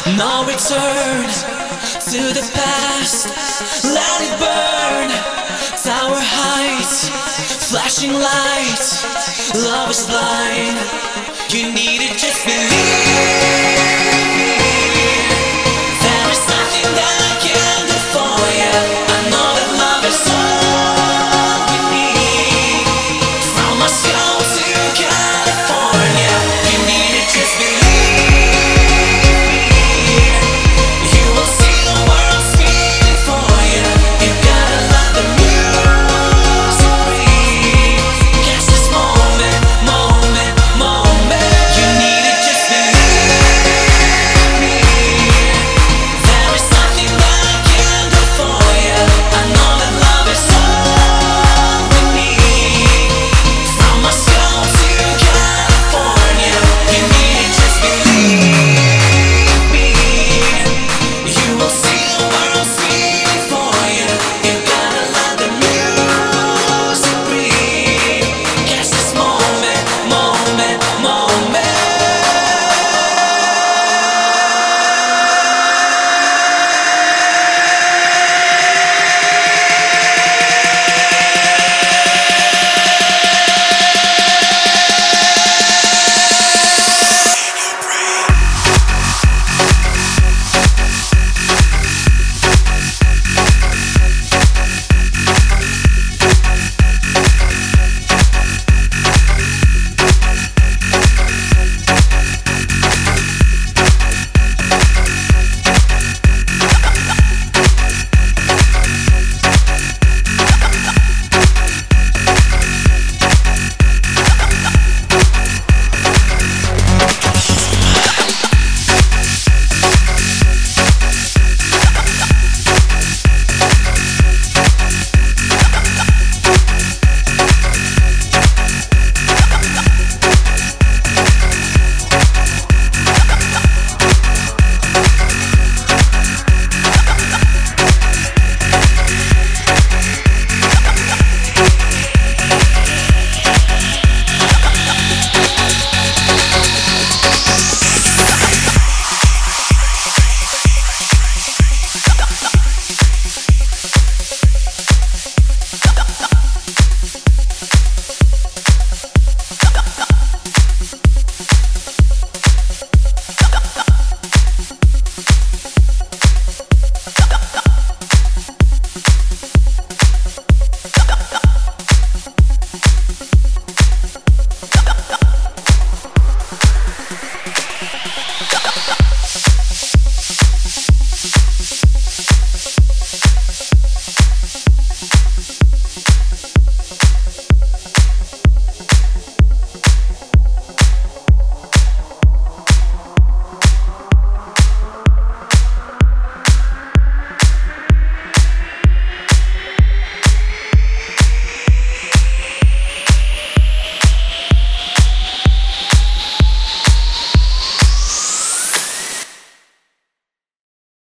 No return to the past. Let it burn. Tower heights, flashing lights. Love is blind. You need to just believe. There is nothing that I can do for you. I know that love is all we need. From Moscow to California, you need to just believe. You will see the world spinning for you. You gotta let the music breathe. Catch this moment, moment, moment. You need to just believe. There is nothing that I can do for you. I know that love is all we need. From Moscow to California, you need to just believe me. You will see the world spinning for you. You gotta let the music breathe. Catch this moment, moment, moment.